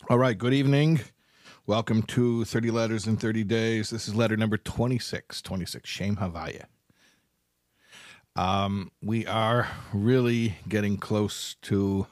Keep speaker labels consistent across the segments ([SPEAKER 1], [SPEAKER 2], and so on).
[SPEAKER 1] All right, good evening. Welcome to 30 Letters in 30 Days. This is letter number 26, Shem Havaya. We are really getting close to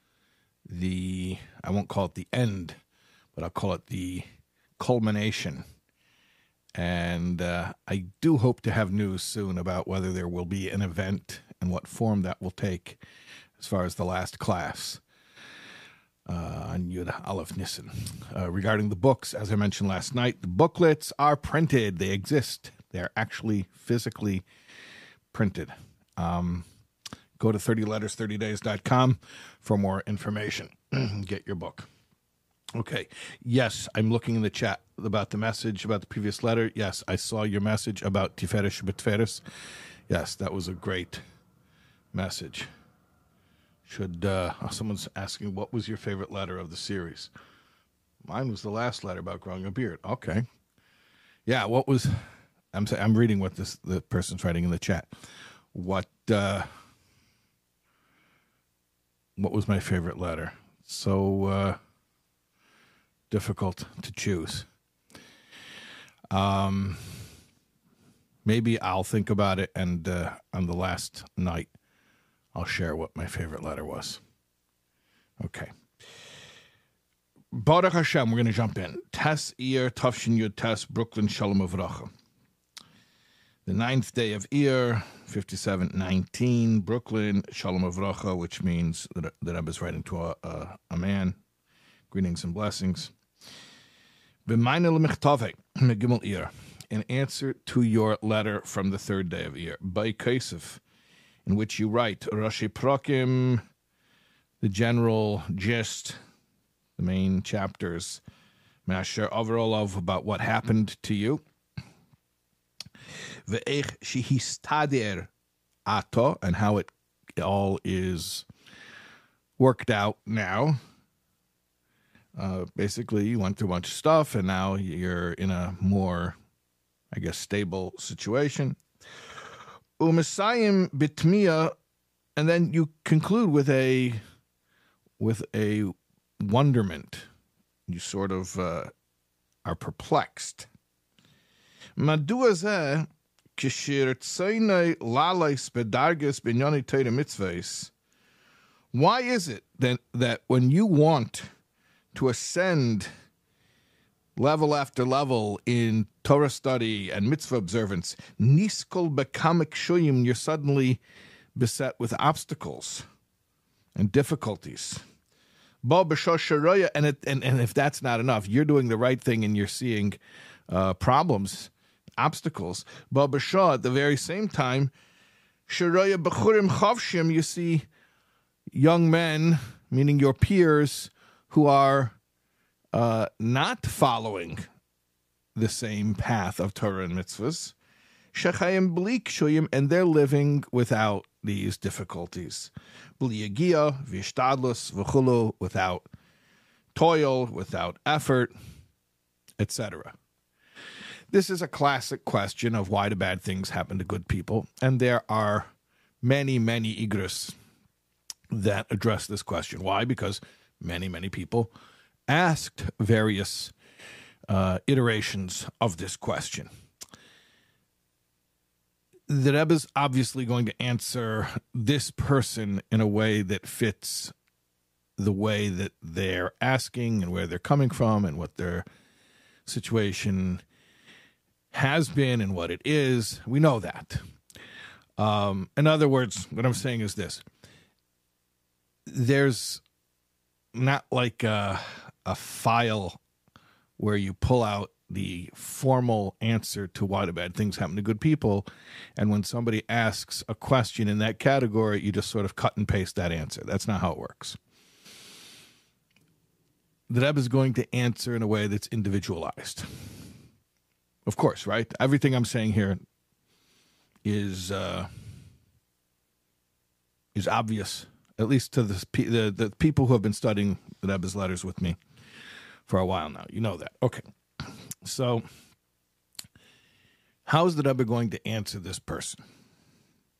[SPEAKER 1] I won't call it the end, but I'll call it the culmination. And I do hope to have news soon about whether there will be an event and what form that will take as far as the last class on Yud Aleph Nissen. Regarding the books, as I mentioned last night, the booklets are printed. They exist. They're actually physically printed. Go to 30letters30days.com for more information. Get your book. Okay. Yes, I'm looking in the chat about the message about the previous letter. Yes, I saw your message about Tiferes B'Tiferes. Yes, that was a great message. Someone's asking, what was your favorite letter of the series? Mine was the last letter about growing a beard. Okay. Yeah, I'm reading what the person's writing in the chat. What was my favorite letter? So difficult to choose. Maybe I'll think about it, and on the last night, I'll share what my favorite letter was. Okay. Baruch Hashem, we're going to jump in. Tes Iyar, Tafshin Yud Tes, Brooklyn, Shalom Uvracha. The 9th day of Iyar, 5719, Brooklyn, Shalom Uvracha, which means that Rebbe is writing to a man. Greetings and blessings. B'mayne l'michtave, Megimel Iyar. In answer to your letter from the 3rd day of Iyar, by Kesef, in which you write, Rashi Prakim, the general gist, the main chapters, Masher Avrolov, about what happened to you. Ve'ech shehistader ato, and how it all is worked out now. Basically, you went through a bunch of stuff, and now you're in a more, I guess, stable situation. U'Mesayim bitmiya, and then you conclude with a wonderment. You sort of are perplexed. Madua zeh kishir tzaynei lalais bedarges binyani teira mitzvahs. Why is it that when you want to ascend level after level in Torah study and mitzvah observance, niskol bekamek shuyim, you're suddenly beset with obstacles and difficulties? Bo b'shosharaya, and if that's not enough, you're doing the right thing and you're seeing problems, obstacles. Bo b'shah, at the very same time, sharaya b'churim chavshim, you see young men, meaning your peers, who are not following the same path of Torah and mitzvahs, shechayim b'li kshuyim, and they're living without these difficulties. B'li yagia, v'ishtadlus, v'chulu, without toil, without effort, etc. This is a classic question of why do bad things happen to good people, and there are many, many igros that address this question. Why? Because many, many people asked various iterations of this question. The Rebbe is obviously going to answer this person in a way that fits the way that they're asking and where they're coming from and what their situation has been and what it is. We know that. In other words, what I'm saying is this. There's not like a file where you pull out the formal answer to why do bad things happen to good people, and when somebody asks a question in that category, you just sort of cut and paste that answer. That's not how it works. The Rebbe is going to answer in a way that's individualized. Of course, right? Everything I'm saying here is obvious, at least to the people who have been studying the Rebbe's letters with me for a while now. You know that. Okay. So, how is the Rebbe going to answer this person?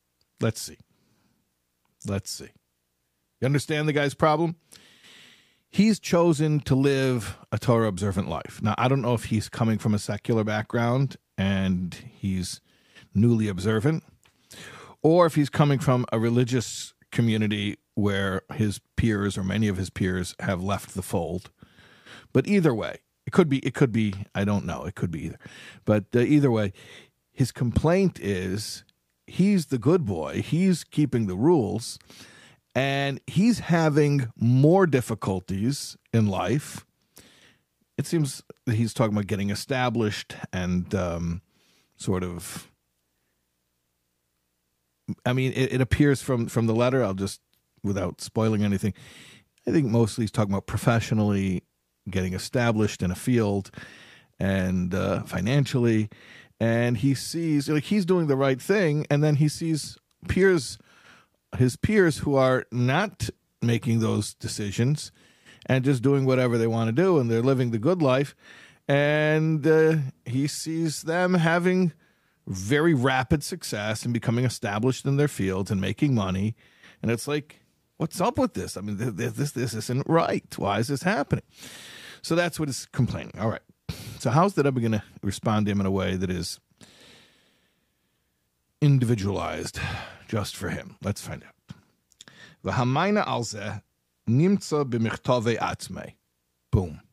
[SPEAKER 1] Let's see. You understand the guy's problem? he's chosen to live a Torah observant life. Now, I don't know if he's coming from a secular background and he's newly observant, or if he's coming from a religious community where his peers or many of his peers have left the fold. But either way, it could be, I don't know, it could be either. But either way, his complaint is he's the good boy, he's keeping the rules, and he's having more difficulties in life. It seems that he's talking about getting established and sort of, I mean, it appears from the letter, I'll just, without spoiling anything, I think mostly he's talking about professionally getting established in a field and financially, and he sees, like, he's doing the right thing, and then he sees his peers who are not making those decisions and just doing whatever they want to do, and they're living the good life, and he sees them having very rapid success and becoming established in their fields and making money, and it's like, what's up with this? I mean, this isn't right. Why is this happening? So that's what he's complaining. All right. So how's the Rebbe going to respond to him in a way that is individualized just for him? Let's find out. V'hamayna al zeh nimtza b'michtavei atzmei. Boom.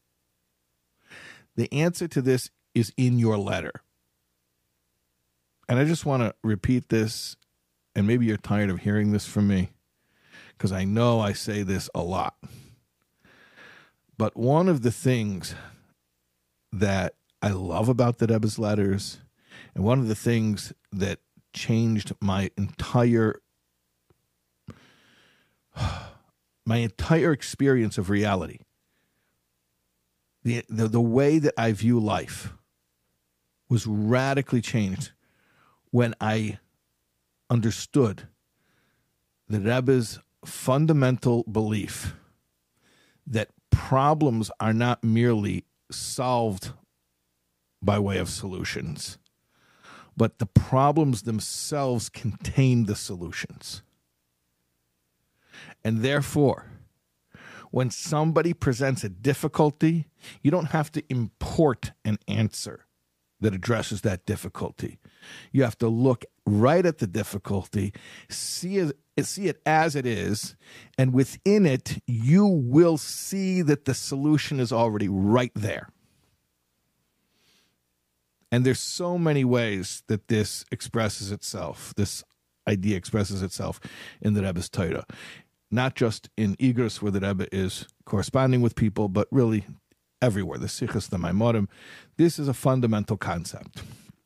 [SPEAKER 1] The answer to this is in your letter. And I just want to repeat this, and maybe you're tired of hearing this from me, because I know I say this a lot. But one of the things that I love about the Rebbe's letters, and one of the things that changed my entire experience of reality, the way that I view life, was radically changed when I understood the Rebbe's fundamental belief that problems are not merely solved by way of solutions, but the problems themselves contain the solutions. And therefore, when somebody presents a difficulty, you don't have to import an answer that addresses that difficulty. You have to look right at the difficulty, see it as it is, and within it, you will see that the solution is already right there. And there's so many ways that this expresses itself, this idea expresses itself in the Rebbe's Torah. Not just in Igros, where the Rebbe is corresponding with people, but really everywhere. The Sichos, the Maimorim. This is a fundamental concept.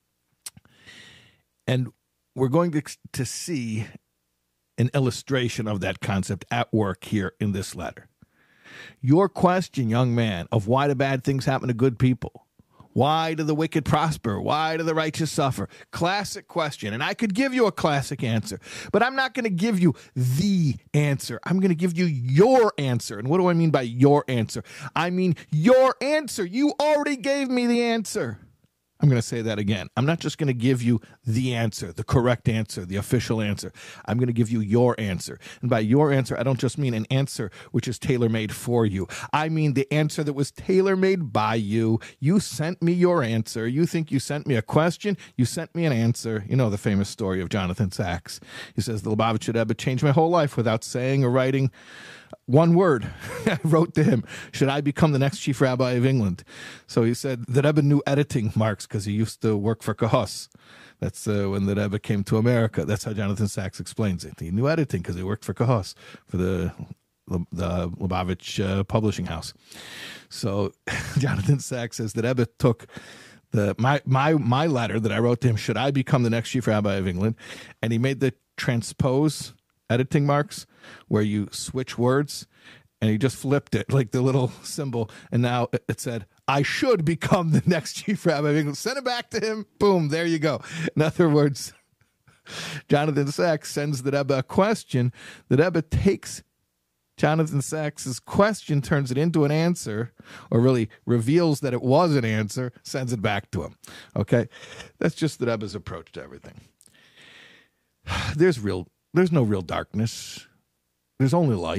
[SPEAKER 1] And we're going to see an illustration of that concept at work here in this letter. Your question, young man, of why do bad things happen to good people? Why do the wicked prosper? Why do the righteous suffer? Classic question. And I could give you a classic answer, but I'm not going to give you the answer. I'm going to give you your answer. And what do I mean by your answer? I mean your answer. You already gave me the answer. I'm going to say that again. I'm not just going to give you the answer, the correct answer, the official answer. I'm going to give you your answer. And by your answer, I don't just mean an answer which is tailor-made for you. I mean the answer that was tailor-made by you. You sent me your answer. You think you sent me a question? You sent me an answer. You know the famous story of Jonathan Sacks. He says, the Lubavitcher Rebbe changed my whole life without saying or writing one word. I wrote to him, should I become the next chief rabbi of England? So he said the Rebbe knew editing marks because he used to work for Kahos. That's when the Rebbe came to America. That's how Jonathan Sacks explains it. He knew editing because he worked for Kahos, for the Lubavitch publishing house. So Jonathan Sacks says the Rebbe took my letter that I wrote to him, should I become the next chief rabbi of England, and he made the transpose editing marks where you switch words, and he just flipped it like the little symbol, and now it said, I should become the next chief rabbi of England. Send it back to him. Boom, there you go. In other words, Jonathan Sacks sends the Rebbe a question. The Rebbe takes Jonathan Sacks' question, turns it into an answer, or really reveals that it was an answer, sends it back to him. Okay? That's just the Rebbe's approach to everything. There's no real darkness. There's only light.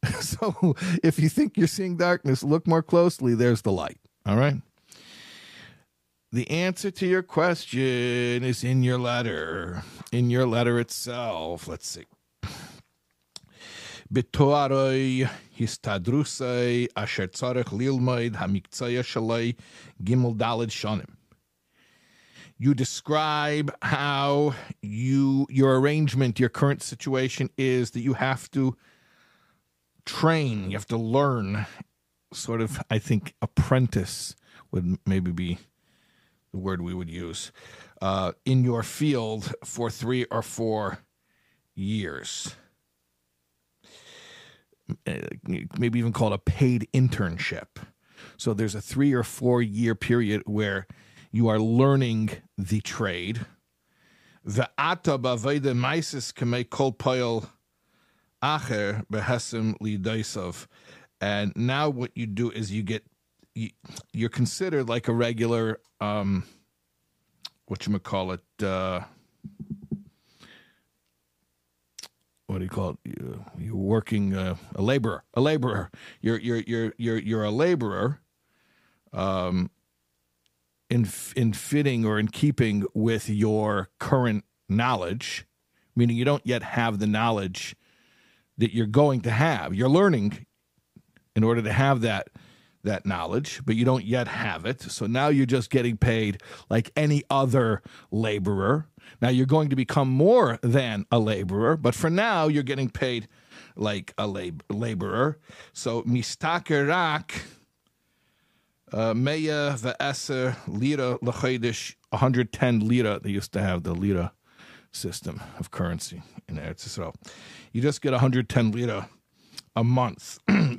[SPEAKER 1] So if you think you're seeing darkness, look more closely. There's the light. All right? The answer to your question is in your letter. In your letter itself. Let's see. B'toaroi histadrusai asher tzarech lilmoid hamiktsaya shalai gimel daled shonim. You describe how your arrangement, your current situation is that you have to train, you have to learn, sort of, I think, apprentice would maybe be the word we would use, in your field for 3 or 4 years. Maybe even called a paid internship. So there's a 3 or 4 year period where you are learning the trade. Ve'ata b'avayda maisis k'mei kol poyel acher behesem lidaisov. And now what you do is you're considered like a regular, whatchamacallit, what do you call it? You're working a laborer. You're a laborer, in fitting or in keeping with your current knowledge, meaning you don't yet have the knowledge that you're going to have. You're learning in order to have that knowledge, but you don't yet have it. So now you're just getting paid like any other laborer. Now you're going to become more than a laborer, but for now you're getting paid like a laborer. So mistakerak meya ve'eser lira l'chodesh, 110 lira. They used to have the lira system of currency in Eretz Yisrael. You just get 110 lira a month.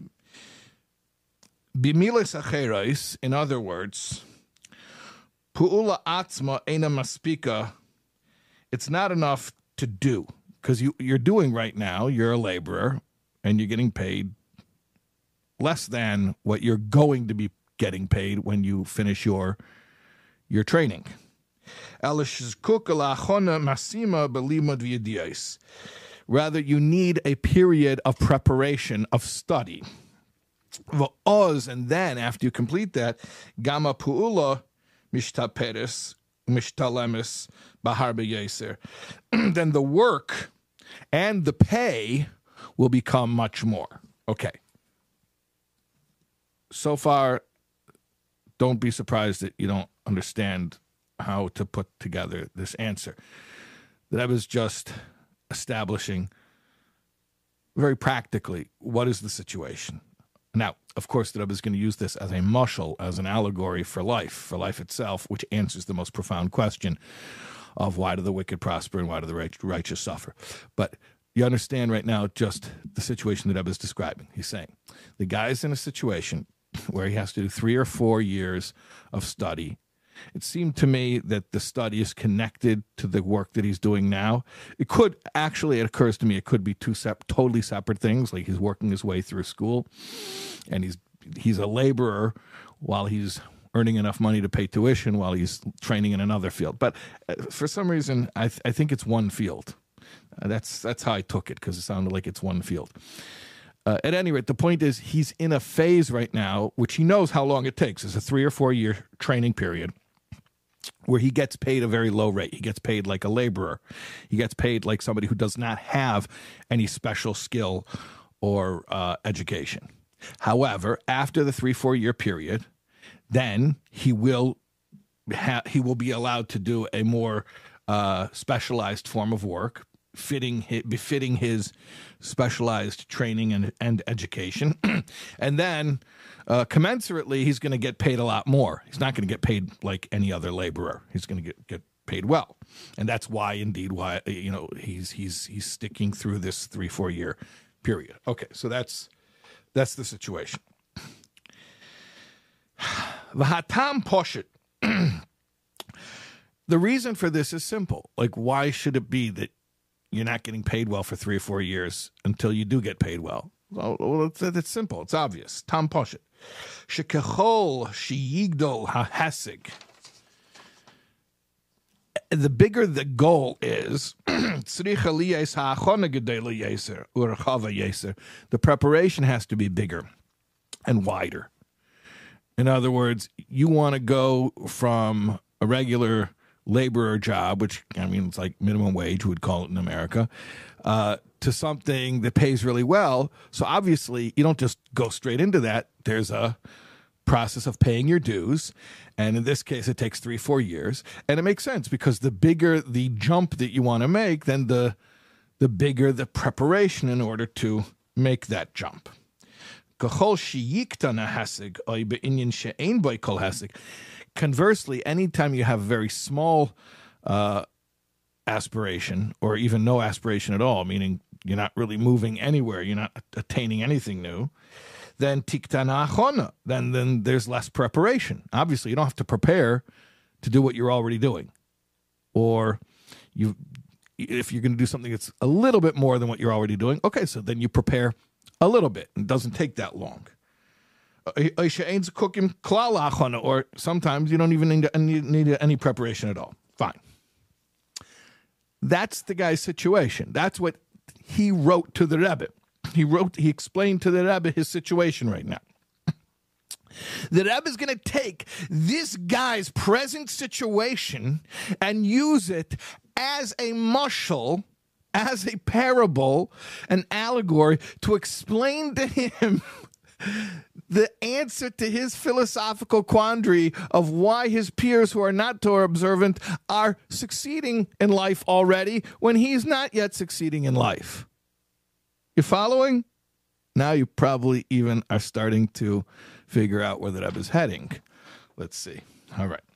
[SPEAKER 1] Bimilas acherais, in other words, pu'ula atzma eina maspika. It's not enough to do, because you're doing right now, you're a laborer, and you're getting paid less than what you're going to be getting paid when you finish your training. Rather, you need a period of preparation, of study. And then, after you complete that, Gama Pu'ula Mishtaperes Mishtalemis Bahar Beyeser. Then the work and the pay will become much more. Okay. So far, don't be surprised that you don't understand how to put together this answer. That I was just establishing very practically what is the situation. Now, of course, that I was going to use this as a mashal, as an allegory for life itself, which answers the most profound question of why do the wicked prosper and why do the righteous suffer. But you understand right now just the situation that I was describing. He's saying the guy's in a situation where he has to do 3 or 4 years of study. It seemed to me that the study is connected to the work that he's doing now. It occurs to me, it could be two totally separate things, like he's working his way through school and he's a laborer while he's earning enough money to pay tuition while he's training in another field. But for some reason, I think it's one field. That's how I took it, because it sounded like it's one field. At any rate, the point is he's in a phase right now, which he knows how long it takes. It's a 3 or 4 year training period where he gets paid a very low rate. He gets paid like a laborer. He gets paid like somebody who does not have any special skill or education. However, after the 3-4 year period, then he will be allowed to do a more specialized form of work, befitting his specialized training and education. And then commensurately, he's going to get paid a lot more. He's not going to get paid like any other laborer. He's going to get paid well. And that's why he's sticking through this 3-4 year period. Okay, so that's the situation. V'hatam poshet. The reason for this is simple. Like, why should it be that you're not getting paid well for 3 or 4 years until you do get paid well? Well, it's simple. It's obvious. Tam poshet. Shekechol sheyigdol hahesig. the bigger the goal is, the preparation has to be bigger and wider. In other words, you want to go from a regular laborer job, which, I mean, it's like minimum wage, we would call it in America, to something that pays really well. So obviously, you don't just go straight into that. There's a process of paying your dues. And in this case, it takes 3-4 years. And it makes sense because the bigger the jump that you want to make, then the bigger the preparation in order to make that jump. Conversely, anytime you have a very small aspiration or even no aspiration at all, meaning you're not really moving anywhere, you're not attaining anything new, then tiktana achona, then there's less preparation. Obviously, you don't have to prepare to do what you're already doing. Or if you're going to do something that's a little bit more than what you're already doing, okay, so then you prepare a little bit. It doesn't take that long. Or sometimes you don't even need any preparation at all. Fine. That's the guy's situation. That's what he wrote to the Rebbe. He explained to the Rebbe his situation right now. The Rebbe is going to take this guy's present situation and use it as a mashal, as a parable, an allegory, to explain to him the answer to his philosophical quandary of why his peers who are not Torah observant are succeeding in life already when he's not yet succeeding in life. You following? Now you probably even are starting to figure out where the Rebbe is heading. Let's see. All right.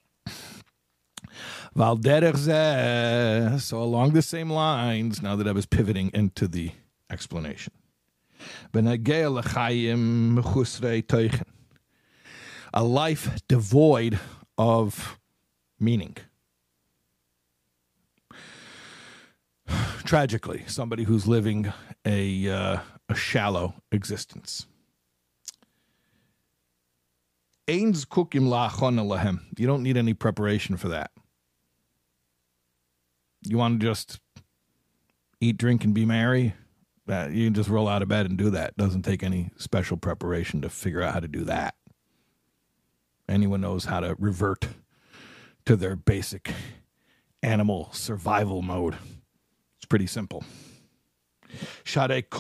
[SPEAKER 1] So along the same lines, now the Rebbe is pivoting into the explanation. A life devoid of meaning. Tragically, somebody who's living a shallow existence. You don't need any preparation for that. You want to just eat, drink, and be merry? You can just roll out of bed and do that. It doesn't take any special preparation to figure out how to do that. Anyone knows how to revert to their basic animal survival mode. It's pretty simple. Any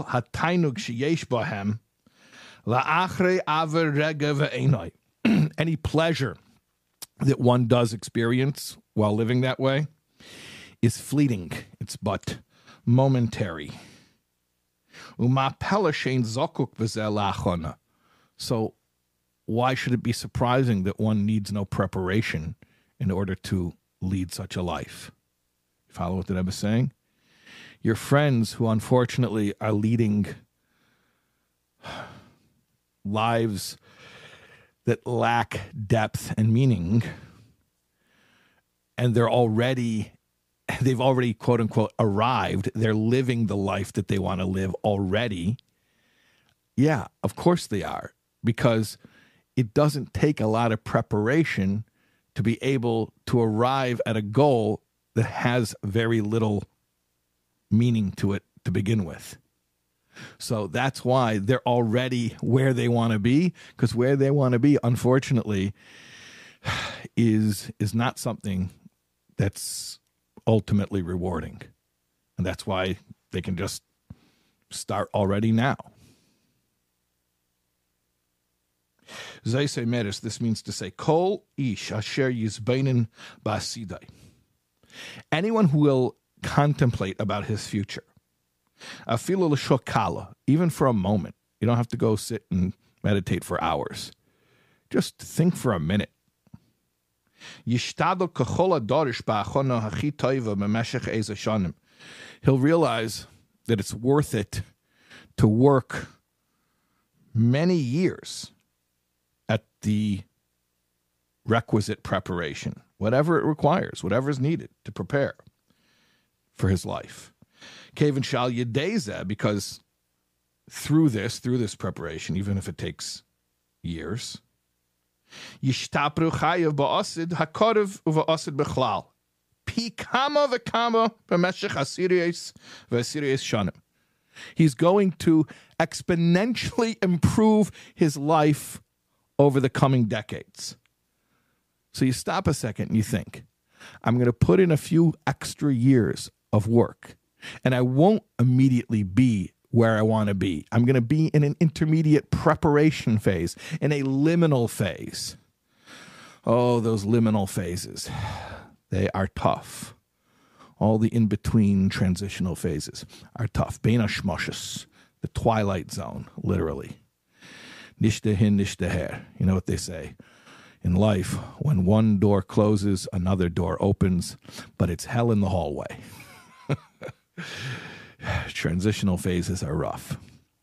[SPEAKER 1] pleasure that one does experience while living that way is fleeting. It's but momentary. So why should it be surprising that one needs no preparation in order to lead such a life? Follow what the Rebbe is saying? Your friends who unfortunately are leading lives that lack depth and meaning, and they've already, quote unquote, arrived. They're living the life that they want to live already. Yeah, of course they are, because it doesn't take a lot of preparation to be able to arrive at a goal that has very little meaning to it to begin with. So that's why they're already where they want to be, because where they want to be, unfortunately, is not something that's ultimately rewarding. And that's why they can just start already now. Zayse Meres, this means to say, Kol ish asher yizbeinin basidai. Anyone who will contemplate about his future, afilu l'shokala, even for a moment. You don't have to go sit and meditate for hours. Just think for a minute. He'll realize that it's worth it to work many years at the requisite preparation, whatever it requires, whatever is needed to prepare for his life. Kevin Shal Yedeza, because through this preparation, even if it takes years, Pi kama v'kama b'meshech asiriyos v'asiriyos shanim. He's going to exponentially improve his life over the coming decades. So you stop a second and you think, I'm going to put in a few extra years of work, and I won't immediately be where I want to be. I'm going to be in an intermediate preparation phase, in a liminal phase. Oh, those liminal phases. They are tough. All the in-between transitional phases are tough. Bein hashmoshes, the twilight zone, literally. Nishta hin, nishta her. You know what they say? In life, when one door closes, another door opens, but it's hell in the hallway. Transitional phases are rough.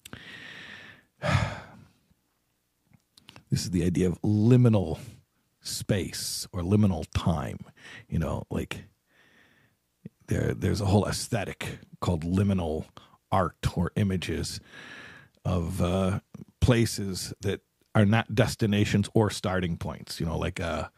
[SPEAKER 1] This is the idea of liminal space or liminal time. You know, like there's a whole aesthetic called liminal art or images of places that are not destinations or starting points, you know, like a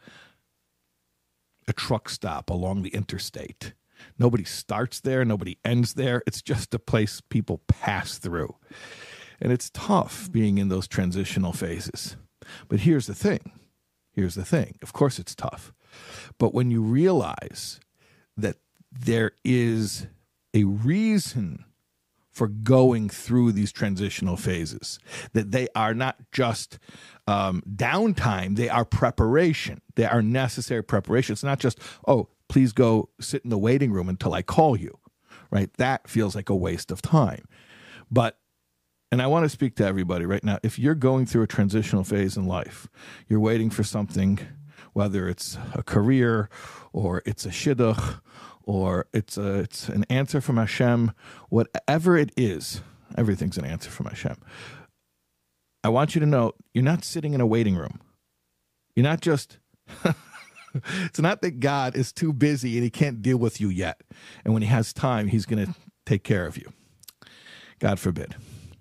[SPEAKER 1] truck stop along the interstate. Nobody starts there, nobody ends there. It's just a place people pass through. And it's tough being in those transitional phases. But here's the thing. Of course it's tough. But when you realize that there is a reason for going through these transitional phases, that they are not just downtime, they are preparation. They are necessary preparation. It's not just, oh, please go sit in the waiting room until I call you, right? That feels like a waste of time. But, and I want to speak to everybody right now, if you're going through a transitional phase in life, you're waiting for something, whether it's a career or it's a shidduch, or it's an answer from Hashem, whatever it is, everything's an answer from Hashem. I want you to know, you're not sitting in a waiting room. You're not just, it's not that God is too busy and he can't deal with you yet. And when he has time, he's going to take care of you. God forbid.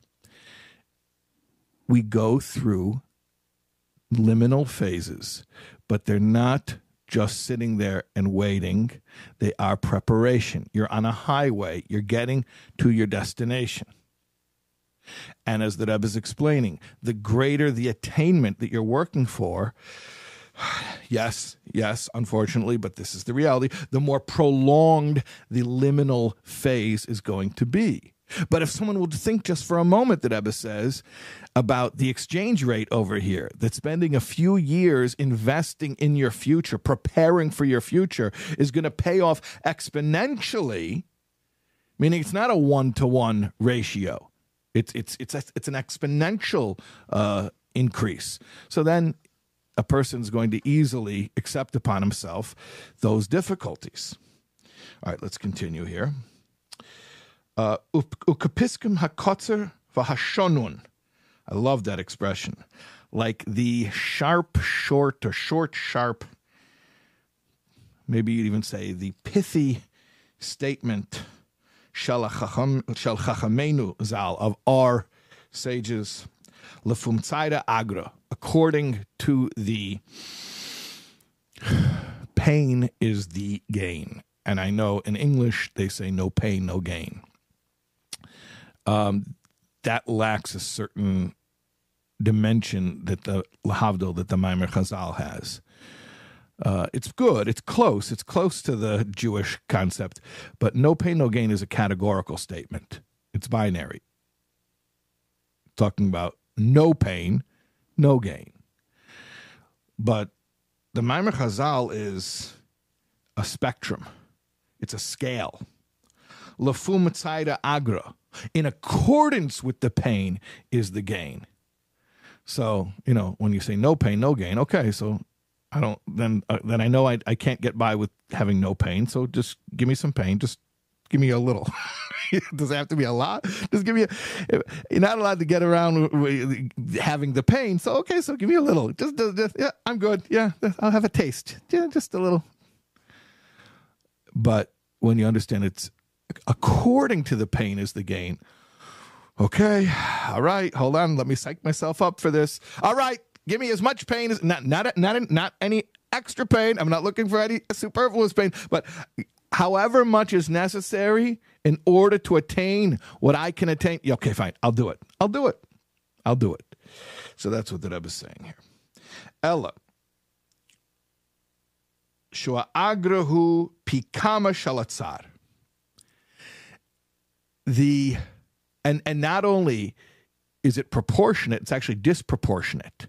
[SPEAKER 1] We go through liminal phases, but they're not just sitting there and waiting. They are preparation. You're on a highway. You're getting to your destination. And as the Rebbe is explaining, the greater the attainment that you're working for, yes, unfortunately, but this is the reality, the more prolonged the liminal phase is going to be. But if someone would think just for a moment, the Rebbe says, about the exchange rate over here, that spending a few years investing in your future, preparing for your future, is going to pay off exponentially, meaning it's not a 1-to-1 ratio. It's an exponential increase. So then a person's going to easily accept upon himself those difficulties. All right, let's continue here. Ukapiskim hakotzer v'hashonun. I love that expression. Like the sharp, short, or short, sharp, maybe you'd even say the pithy statement shel chachamenu zal, of our sages, lefumtzaida agra, according to the pain is the gain. And I know in English they say no pain, no gain. That lacks a certain dimension that the lahavdil, that the Maimer Chazal has. It's good. It's close to the Jewish concept, but no pain, no gain is a categorical statement. It's binary. Talking about no pain, no gain. But the Maimer Chazal is a spectrum. It's a scale. Lafum tzayda agra. In accordance with the pain is the gain. So, you know, when you say no pain, no gain, okay, so I don't, then I know I can't get by with having no pain, so just give me some pain, just give me a little. Does it have to be a lot? Just give me you're not allowed to get around having the pain, so okay, so give me a little. Just yeah, I'm good, yeah, I'll have a taste. Yeah, just a little. But when you understand it's according to the pain is the gain. Okay, all right, hold on, let me psych myself up for this. All right, give me as much pain as not any extra pain. I'm not looking for any superfluous pain, but however much is necessary in order to attain what I can attain. Yeah, okay, fine. I'll do it. So that's what the Rebbe is saying here. Ella. Shua agrahu pikama shalatzar. And not only is it proportionate, it's actually disproportionate.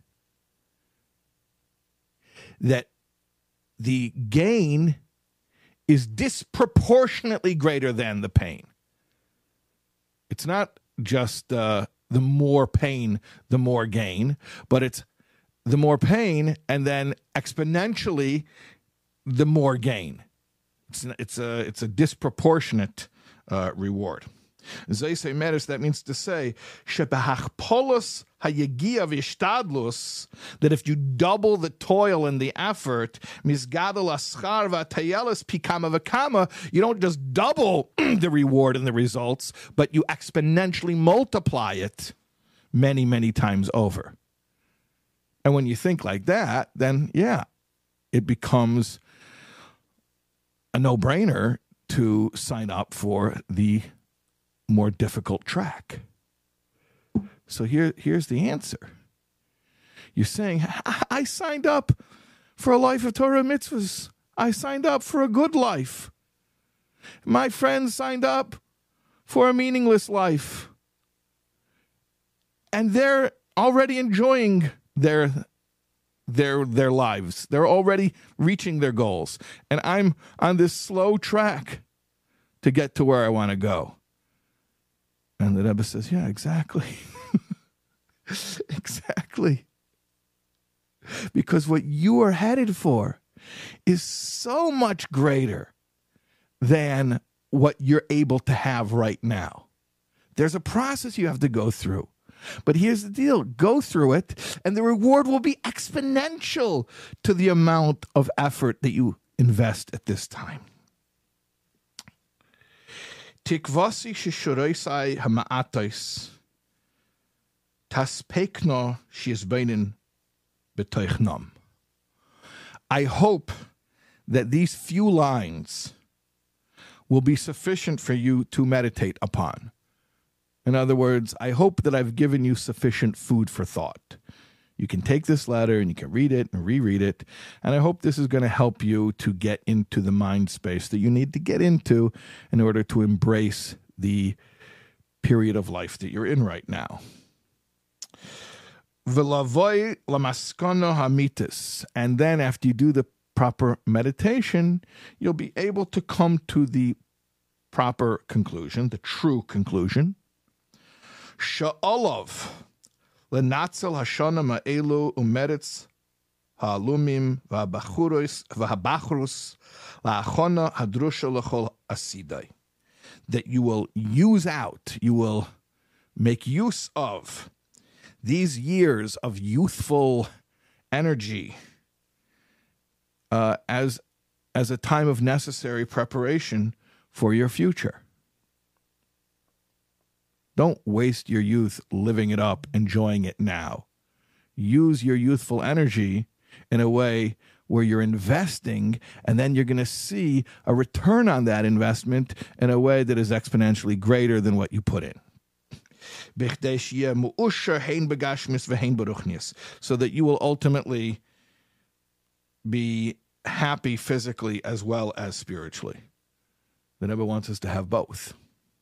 [SPEAKER 1] That the gain is disproportionately greater than the pain. It's not just the more pain, the more gain, but it's the more pain and then exponentially the more gain. It's a disproportionate reward. That means to say that if you double the toil and the effort, you don't just double the reward and the results, but you exponentially multiply it many, many times over. And when you think like that, then yeah, it becomes a no-brainer to sign up for the more difficult track. So here's the answer. You're saying, I signed up for a life of Torah mitzvahs. I signed up for a good life. My friends signed up for a meaningless life. And they're already enjoying their lives. They're already reaching their goals. And I'm on this slow track to get to where I want to go. And the Rebbe says, yeah, exactly. Exactly. Because what you are headed for is so much greater than what you're able to have right now. There's a process you have to go through. But here's the deal. Go through it, and the reward will be exponential to the amount of effort that you invest at this time. Tikvasi shishuraisai hamaatais taspekno shiesbeinen betoichnam. I hope that these few lines will be sufficient for you to meditate upon. In other words, I hope that I've given you sufficient food for thought. You can take this letter and you can read it and reread it. And I hope this is going to help you to get into the mind space that you need to get into in order to embrace the period of life that you're in right now. V'lavoi lamaskono hamitis. And then after you do the proper meditation, you'll be able to come to the proper conclusion, the true conclusion. Sha'olov lenatzel hashana ma'elu umeretz ha'alumim v'habachrus la'achona hadrusha l'chol asidai. That you will use out, you will make use of these years of youthful energy as a time of necessary preparation for your future. Don't waste your youth living it up, enjoying it now. Use your youthful energy in a way where you're investing, and then you're going to see a return on that investment in a way that is exponentially greater than what you put in. So that you will ultimately be happy physically as well as spiritually. The Rebbe wants us to have both.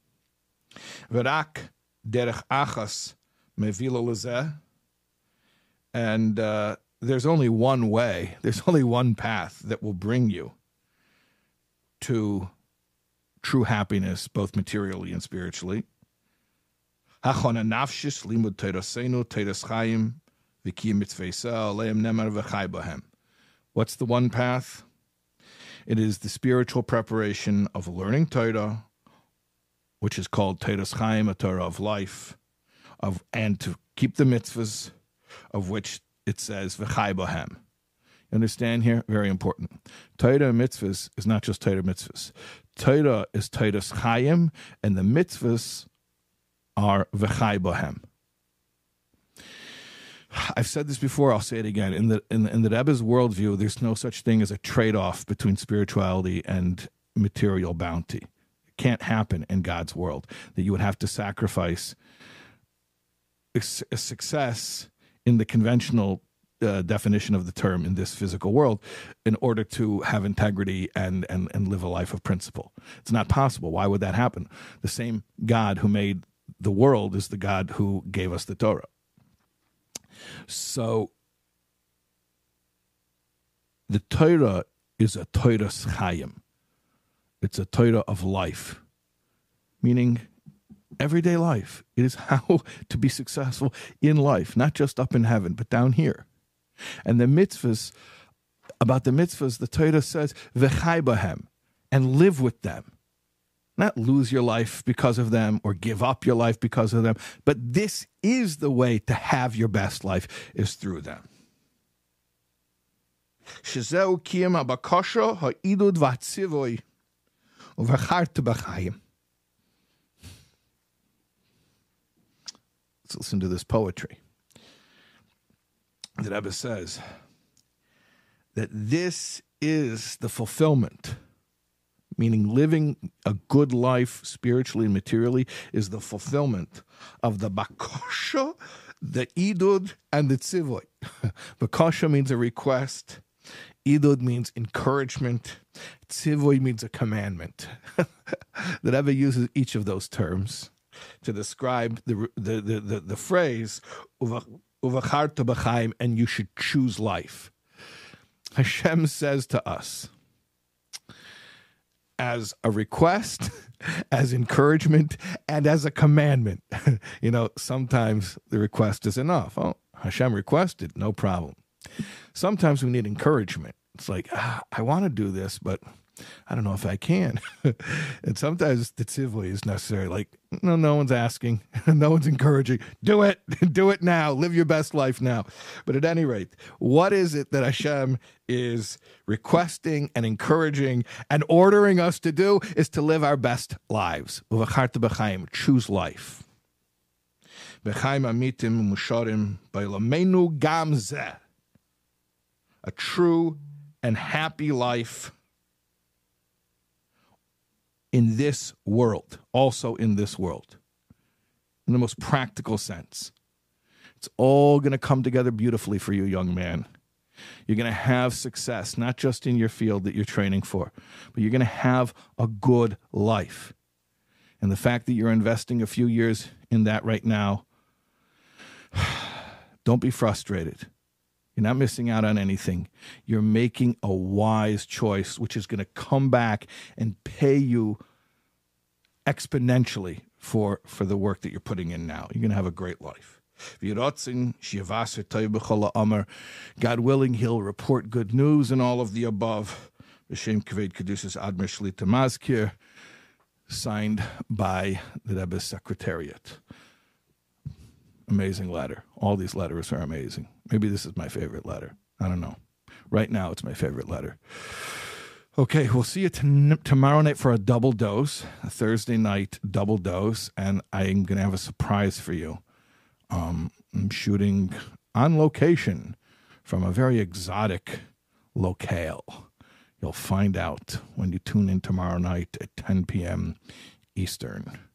[SPEAKER 1] V'rak derech achas mevila lezeh. And there's only one way, there's only one path that will bring you to true happiness, both materially and spiritually. Hachona nafshis limud teirasenu teiras chayim v'kiyim mitzvesa aleim nemar v'chay bohem. What's the one path? It is the spiritual preparation of learning Torah, which is called Teiras Chaim, a Torah of life, and to keep the mitzvahs, of which it says v'chai bohem. You understand here? Very important. Torah mitzvahs is not just Torah mitzvahs. Torah is Teiras Chaim, and the mitzvahs are v'chai bohem. I've said this before, I'll say it again. In the Rebbe's worldview, there's no such thing as a trade-off between spirituality and material bounty. It can't happen in God's world, that you would have to sacrifice a success in the conventional definition of the term in this physical world in order to have integrity and live a life of principle. It's not possible. Why would that happen? The same God who made the world is the God who gave us the Torah. So the Torah is a Torah's Chaim. It's a Torah of life, meaning everyday life. It is how to be successful in life, not just up in heaven, but down here. And the mitzvahs, about the mitzvahs, the Torah says, v'chai bahem, and live with them. Not lose your life because of them or give up your life because of them, but this is the way to have your best life, is through them. Shezeu kiyam habakasha ha'idud v'hatzivoi u'v'charta b'chayim. Let's listen to this poetry. The Rebbe says that this is the fulfillment, meaning living a good life spiritually and materially is the fulfillment of the bakasha, the idud, and the tzivoy. Bakasha means a request. Idud means encouragement. Tzivoy means a commandment. The Rebbe uses each of those terms to describe the phrase Uvacharta b'chaim, and you should choose life. Hashem says to us, as a request, as encouragement, and as a commandment. Sometimes the request is enough. Oh, Hashem requested, no problem. Sometimes we need encouragement. It's like, I want to do this, but I don't know if I can. And sometimes the tzivui is necessary. Like, no one's asking. No one's encouraging. Do it. Do it now. Live your best life now. But at any rate, what is it that Hashem is requesting and encouraging and ordering us to do is to live our best lives. Uvacharta b'chaim, choose life. B'chaim amitim musharim b'ylamenu gam zeh. A true and happy life in this world, also in this world, in the most practical sense. It's all going to come together beautifully for you, young man. You're going to have success, not just in your field that you're training for, but you're going to have a good life. And the fact that you're investing a few years in that right now, don't be frustrated. You're not missing out on anything. You're making a wise choice, which is going to come back and pay you exponentially for the work that you're putting in now. You're going to have a great life. God willing, he'll report good news and all of the above. B'Shem Kaved Kedushas Admir Shlita Mazkir, signed by the Rebbe's Secretariat. Amazing letter. All these letters are amazing. Maybe this is my favorite letter. I don't know. Right now, it's my favorite letter. Okay, we'll see you tomorrow night for a double dose, a Thursday night double dose, and I'm going to have a surprise for you. I'm shooting on location from a very exotic locale. You'll find out when you tune in tomorrow night at 10 p.m. Eastern.